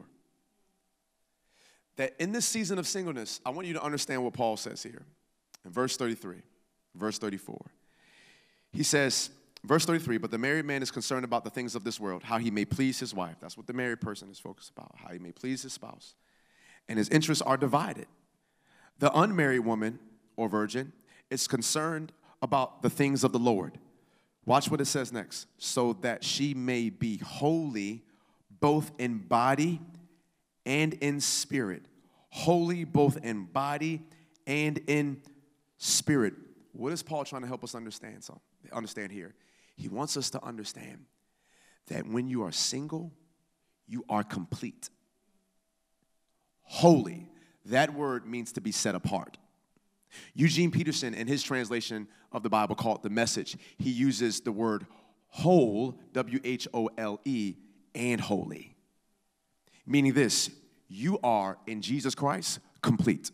Speaker 1: That in this season of singleness, I want you to understand what Paul says here. In verse thirty-three, verse thirty-four. He says, verse thirty-three, but the married man is concerned about the things of this world, how he may please his wife. That's what the married person is focused about, how he may please his spouse. And his interests are divided. The unmarried woman or virgin is concerned about the things of the Lord. Watch what it says next. So that she may be holy both in body and in spirit. Holy both in body and in spirit. What is Paul trying to help us understand? So, understand here. He wants us to understand that when you are single, you are complete. Holy. That word means to be set apart. Eugene Peterson, in his translation of the Bible called The Message, he uses the word whole, W H O L E, and holy. Meaning this, you are, in Jesus Christ, complete.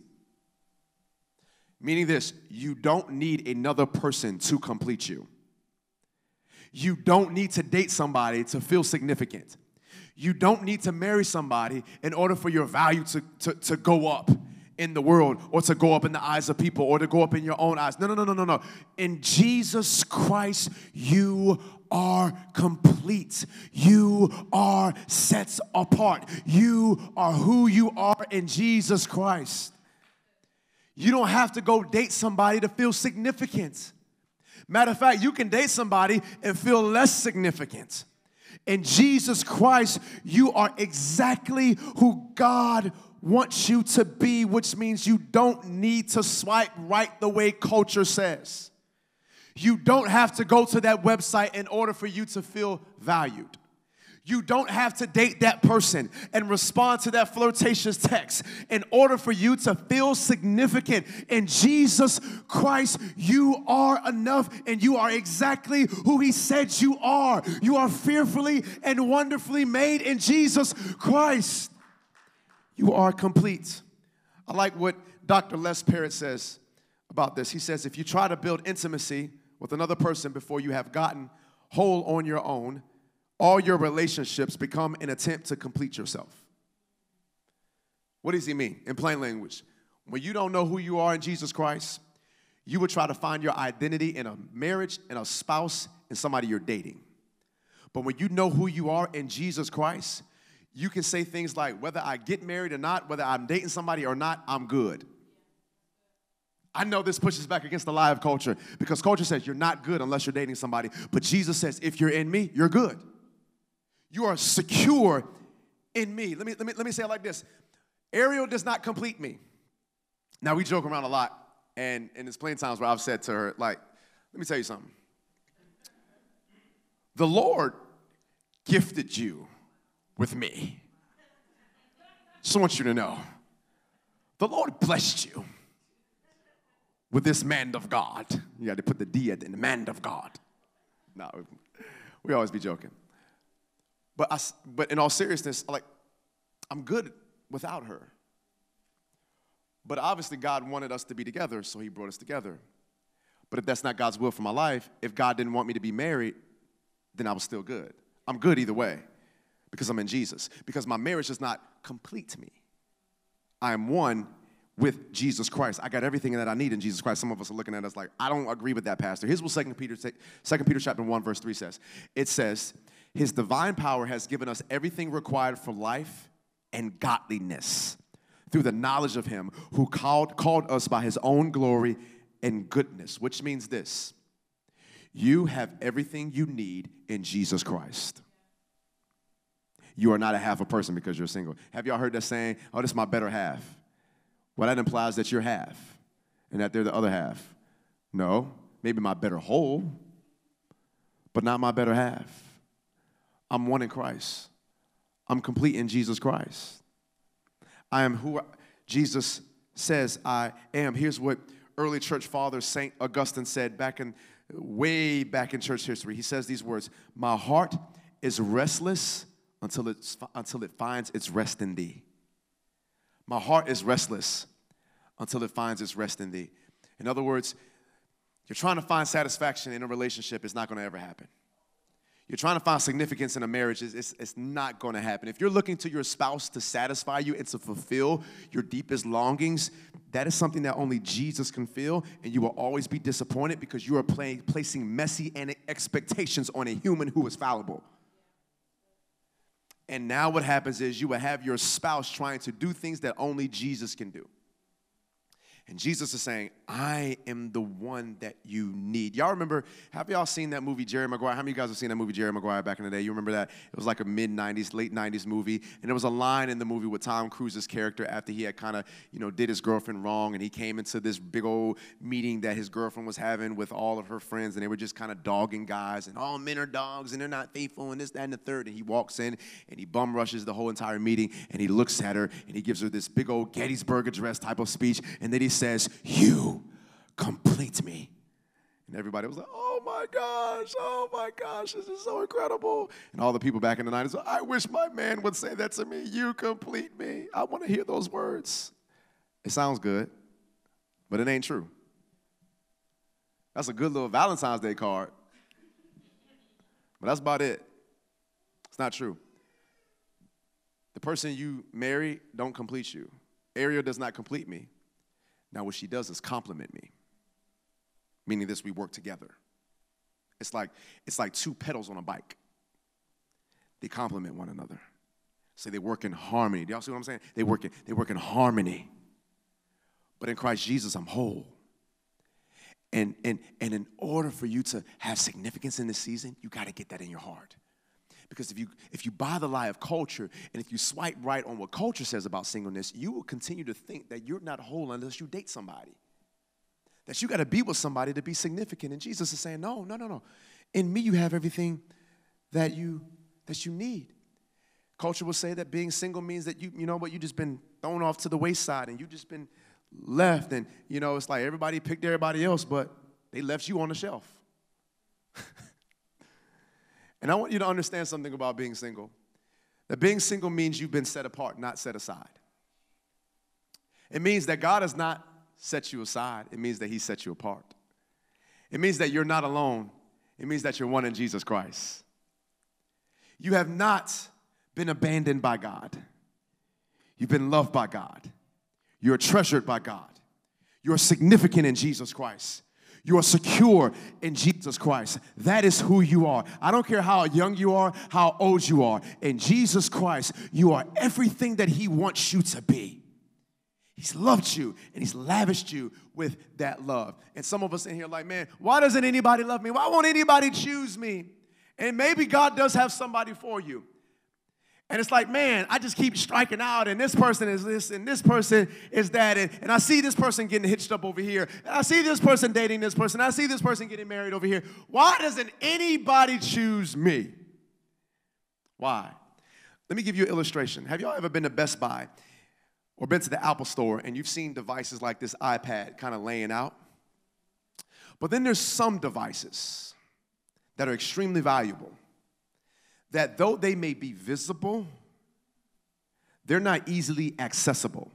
Speaker 1: Meaning this, you don't need another person to complete you. You don't need to date somebody to feel significant. You don't need to marry somebody in order for your value to, to, to go up in the world or to go up in the eyes of people or to go up in your own eyes. No, no, no, no, no, no. In Jesus Christ, you are complete. You are set apart. You are who you are in Jesus Christ. You don't have to go date somebody to feel significant. Matter of fact, you can date somebody and feel less significant. In Jesus Christ, you are exactly who God wants you to be, which means you don't need to swipe right the way culture says. You don't have to go to that website in order for you to feel valued. You don't have to date that person and respond to that flirtatious text in order for you to feel significant. In Jesus Christ, you are enough and you are exactly who He said you are. You are fearfully and wonderfully made in Jesus Christ. You are complete. I like what Doctor Les Parrott says about this. He says, if you try to build intimacy with another person before you have gotten whole on your own, all your relationships become an attempt to complete yourself. What does he mean? In plain language, when you don't know who you are in Jesus Christ, you would try to find your identity in a marriage, in a spouse, in somebody you're dating. But when you know who you are in Jesus Christ, you can say things like, whether I get married or not, whether I'm dating somebody or not, I'm good. I know this pushes back against the lie of culture because culture says you're not good unless you're dating somebody. But Jesus says, if you're in me, you're good. You are secure in me. Let me, let me, let me say it like this. Ariel does not complete me. Now, we joke around a lot, and, and there's plenty of times where I've said to her, like, let me tell you something. The Lord gifted you with me. Just want you to know. The Lord blessed you with this man of God. You got to put the D at the end, the man of God. No, we always be joking. But, I, but in all seriousness, like, I'm good without her. But obviously, God wanted us to be together, so He brought us together. But if that's not God's will for my life, if God didn't want me to be married, then I was still good. I'm good either way because I'm in Jesus. Because my marriage does not complete me. I am one with Jesus Christ. I got everything that I need in Jesus Christ. Some of us are looking at us like, I don't agree with that, Pastor. Here's what Second Peter, Second Peter chapter one, verse three says. It says, His divine power has given us everything required for life and godliness through the knowledge of Him who called, called us by His own glory and goodness, which means this. You have everything you need in Jesus Christ. You are not a half a person because you're single. Have y'all heard that saying, oh, this is my better half? Well, that implies that you're half and that they're the other half. No, maybe my better whole, but not my better half. I'm one in Christ. I'm complete in Jesus Christ. I am who Jesus says I am. Here's what early church father Saint Augustine said back in, way back in church history. He says these words, my heart is restless until, it's, until it finds its rest in thee. My heart is restless until it finds its rest in thee. In other words, you're trying to find satisfaction in a relationship, it's not going to ever happen. You're trying to find significance in a marriage, it's, it's, it's not going to happen. If you're looking to your spouse to satisfy you and to fulfill your deepest longings, that is something that only Jesus can feel, and you will always be disappointed because you are playing, placing messy expectations on a human who is fallible. And now what happens is you will have your spouse trying to do things that only Jesus can do. And Jesus is saying, I am the one that you need. Y'all remember, have y'all seen that movie, Jerry Maguire? How many of you guys have seen that movie, Jerry Maguire, back in the day? You remember that? It was like a mid nineties, late nineties movie. And there was a line in the movie with Tom Cruise's character after he had kind of, you know, did his girlfriend wrong. And he came into this big old meeting that his girlfriend was having with all of her friends. And they were just kind of dogging guys. And all men are dogs and they're not faithful and this, that, and the third. And he walks in and he bum rushes the whole entire meeting. And he looks at her and he gives her this big old Gettysburg Address type of speech. And then he says, you complete me. And everybody was like, oh my gosh, oh my gosh, this is so incredible. And all the people back in the nineties, I wish my man would say that to me, you complete me. I want to hear those words. It sounds good, but it ain't true. That's a good little Valentine's Day card. But that's about it. It's not true. The person you marry don't complete you. Ariel does not complete me. Now what she does is compliment me. Meaning this, we work together. It's like, it's like two pedals on a bike. They complement one another. So they work in harmony. Do y'all see what I'm saying? They work in, they work in harmony. But in Christ Jesus, I'm whole. And, and, and in order for you to have significance in this season, you got to get that in your heart. Because if you, if you buy the lie of culture, and if you swipe right on what culture says about singleness, you will continue to think that you're not whole unless you date somebody. That you got to be with somebody to be significant. And Jesus is saying, no, no, no, no. In me, you have everything that you, that you need. Culture will say that being single means that you, you know what, you just been thrown off to the wayside and you just been left. And, you know, it's like everybody picked everybody else, but they left you on the shelf. And I want you to understand something about being single. That being single means you've been set apart, not set aside. It means that God has not set you aside. It means that he set you apart. It means that you're not alone. It means that you're one in Jesus Christ. You have not been abandoned by God. You've been loved by God. You're treasured by God. You're significant in Jesus Christ. You are secure in Jesus Christ. That is who you are. I don't care how young you are, how old you are. In Jesus Christ, you are everything that he wants you to be. He's loved you, and he's lavished you with that love. And some of us in here are like, man, why doesn't anybody love me? Why won't anybody choose me? And maybe God does have somebody for you. And it's like, man, I just keep striking out, and this person is this, and this person is that, and, and I see this person getting hitched up over here, and I see this person dating this person, I see this person getting married over here. Why doesn't anybody choose me? Why? Let me give you an illustration. Have y'all ever been to Best Buy or been to the Apple store, and you've seen devices like this iPad kind of laying out? But then there's some devices that are extremely valuable, that though they may be visible, they're not easily accessible.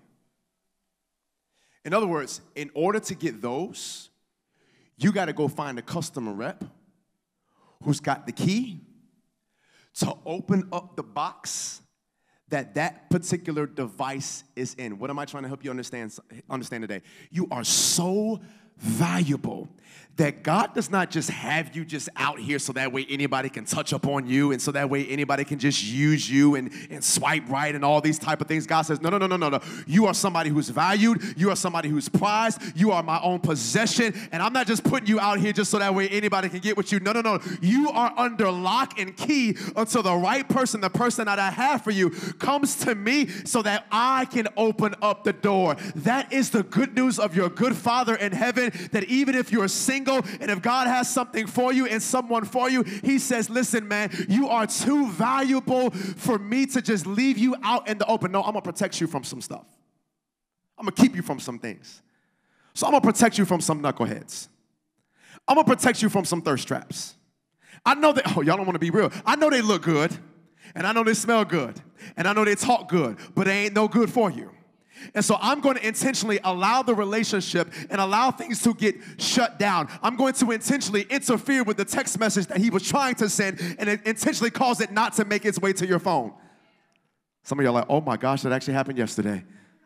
Speaker 1: In other words, in order to get those, you got to go find a customer rep who's got the key to open up the box that that particular device is in. What am I trying to help you understand, understand today? You are so valuable that God does not just have you just out here so that way anybody can touch up on you and so that way anybody can just use you and, and swipe right and all these type of things. God says, no, no, no, no, no, no. You are somebody who's valued. You are somebody who's prized. You are my own possession. And I'm not just putting you out here just so that way anybody can get with you. No, no, no. You are under lock and key until the right person, the person that I have for you, comes to me so that I can open up the door. That is the good news of your good Father in heaven, that even if you're single and if God has something for you and someone for you, he says, listen, man, you are too valuable for me to just leave you out in the open. No, I'm going to protect you from some stuff. I'm going to keep you from some things. So I'm going to protect you from some knuckleheads. I'm going to protect you from some thirst traps. I know that, oh, y'all don't want to be real. I know they look good, and I know they smell good, and I know they talk good, but they ain't no good for you. And so I'm going to intentionally allow the relationship and allow things to get shut down. I'm going to intentionally interfere with the text message that he was trying to send and intentionally cause it not to make its way to your phone. Some of y'all are like, oh my gosh, that actually happened yesterday.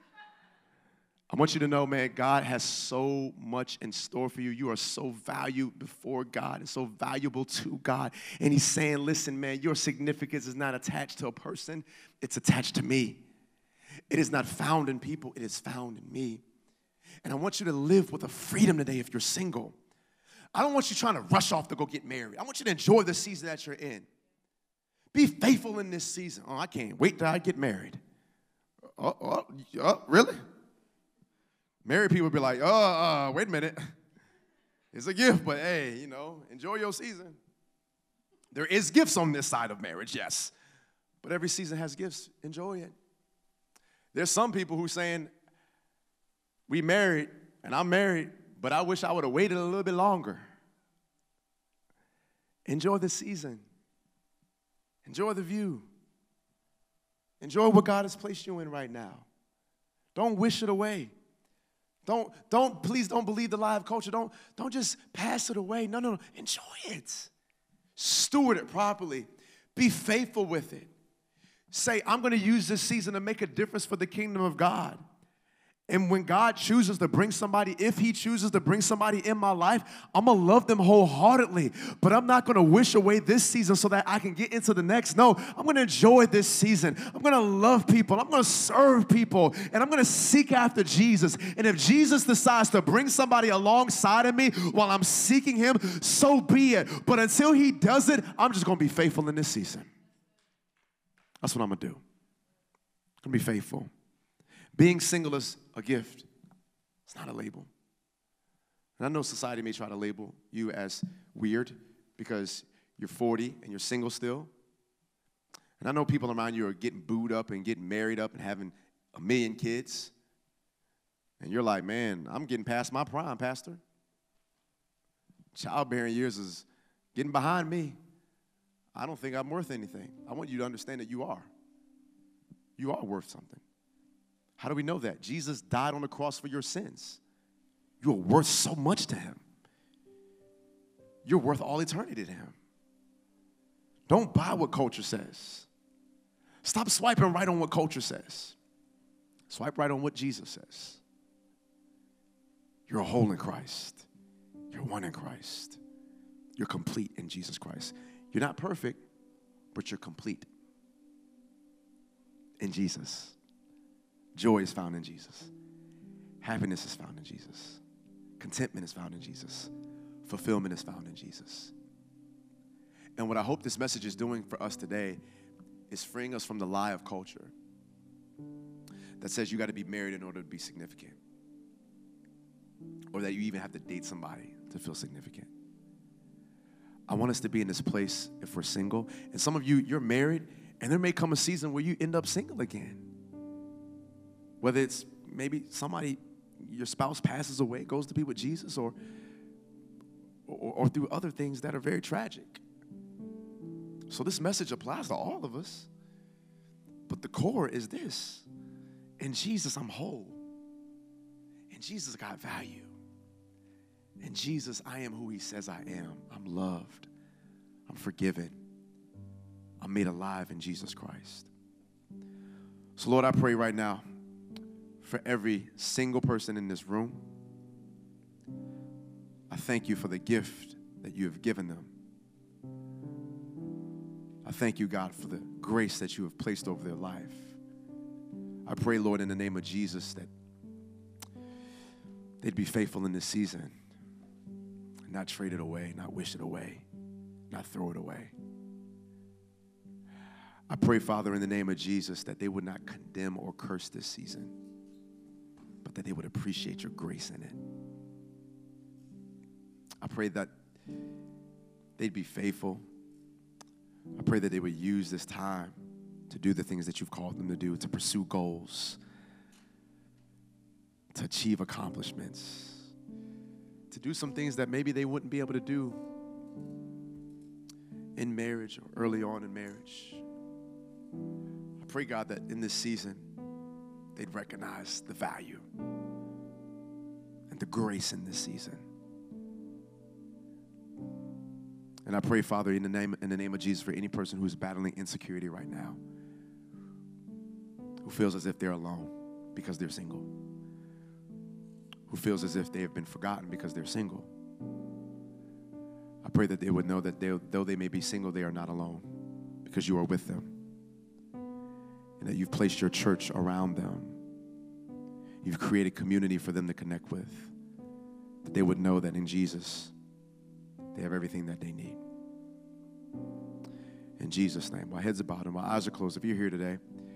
Speaker 1: I want you to know, man, God has so much in store for you. You are so valued before God and so valuable to God. And he's saying, listen, man, your significance is not attached to a person. It's attached to me. It is not found in people. It is found in me. And I want you to live with a freedom today if you're single. I don't want you trying to rush off to go get married. I want you to enjoy the season that you're in. Be faithful in this season. Oh, I can't wait till I get married. Oh, oh, oh really? Married people be like, oh, uh, wait a minute. It's a gift, but hey, you know, enjoy your season. There is gifts on this side of marriage, yes. But every season has gifts. Enjoy it. There's some people who are saying, we married, and I'm married, but I wish I would have waited a little bit longer. Enjoy the season. Enjoy the view. Enjoy what God has placed you in right now. Don't wish it away. Don't, don't, please don't believe the lie of culture. Don't, don't just pass it away. No, no, no. Enjoy it. Steward it properly. Be faithful with it. Say, I'm going to use this season to make a difference for the kingdom of God. And when God chooses to bring somebody, if he chooses to bring somebody in my life, I'm going to love them wholeheartedly. But I'm not going to wish away this season so that I can get into the next. No, I'm going to enjoy this season. I'm going to love people. I'm going to serve people. And I'm going to seek after Jesus. And if Jesus decides to bring somebody alongside of me while I'm seeking him, so be it. But until he does it, I'm just going to be faithful in this season. That's what I'm going to do. I'm going to be faithful. Being single is a gift. It's not a label. And I know society may try to label you as weird because you're forty and you're single still. And I know people around you are getting booed up and getting married up and having a million kids. And you're like, man, I'm getting past my prime, Pastor. Childbearing years is getting behind me. I don't think I'm worth anything. I want you to understand that you are. You are worth something. How do we know that? Jesus died on the cross for your sins. You are worth so much to him. You're worth all eternity to him. Don't buy what culture says. Stop swiping right on what culture says. Swipe right on what Jesus says. You're whole in Christ. You're one in Christ. You're complete in Jesus Christ. You're not perfect, but you're complete in Jesus. Joy is found in Jesus. Happiness is found in Jesus. Contentment is found in Jesus. Fulfillment is found in Jesus. And what I hope this message is doing for us today is freeing us from the lie of culture that says you got to be married in order to be significant, or that you even have to date somebody to feel significant. I want us to be in this place if we're single. And some of you, you're married, and there may come a season where you end up single again. Whether it's maybe somebody, your spouse passes away, goes to be with Jesus, or, or, or through other things that are very tragic. So this message applies to all of us. But the core is this. In Jesus, I'm whole. In Jesus, I got value. In Jesus, I am who he says I am. I'm loved. I'm forgiven. I'm made alive in Jesus Christ. So Lord, I pray right now for every single person in this room. I thank you for the gift that you have given them. I thank you, God, for the grace that you have placed over their life. I pray, Lord, in the name of Jesus, that they'd be faithful in this season, not trade it away, not wish it away, not throw it away. I pray, Father, in the name of Jesus, that they would not condemn or curse this season, but that they would appreciate your grace in it. I pray that they'd be faithful. I pray that they would use this time to do the things that you've called them to do, to pursue goals, to achieve accomplishments, to do some things that maybe they wouldn't be able to do in marriage or early on in marriage. I pray, God, that in this season, they'd recognize the value and the grace in this season. And I pray, Father, in the name, in the name of Jesus, for any person who's battling insecurity right now, who feels as if they're alone because they're single, who feels as if they have been forgotten because they're single. I pray that they would know that they, though they may be single, they are not alone because you are with them, and that you've placed your church around them. You've created community for them to connect with, that they would know that in Jesus, they have everything that they need. In Jesus' name, my head's are bowed and my eyes are closed. If you're here today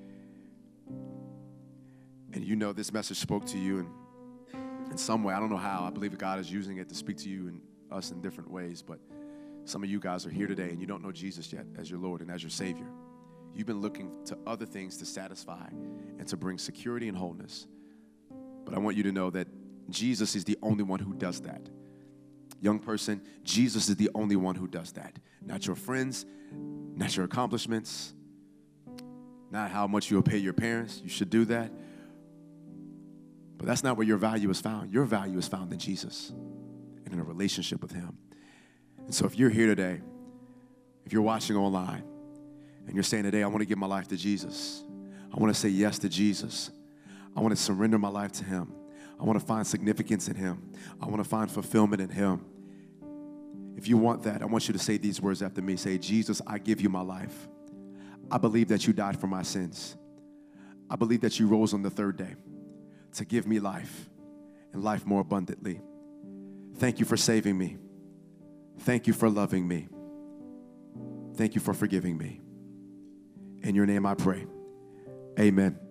Speaker 1: and you know this message spoke to you in, in some way, I don't know how, I believe God is using it to speak to you and us in different ways, but some of you guys are here today and you don't know Jesus yet as your Lord and as your Savior. You've been looking to other things to satisfy and to bring security and wholeness. But I want you to know that Jesus is the only one who does that. Young person, Jesus is the only one who does that. Not your friends, not your accomplishments, not how much you'll pay your parents. You should do that. But that's not where your value is found. Your value is found in Jesus and in a relationship with him. And so if you're here today If you're watching online and you're saying today, I want to give my life to Jesus. I want to say yes to Jesus. I want to surrender my life to him. I want to find significance in him. I want to find fulfillment in him. If you want that, I want you to say these words after me. Say, Jesus, I give you my life. I believe that you died for my sins. I believe that you rose on the third day to give me life and life more abundantly. Thank you for saving me. Thank you for loving me. Thank you for forgiving me. In your name I pray. Amen.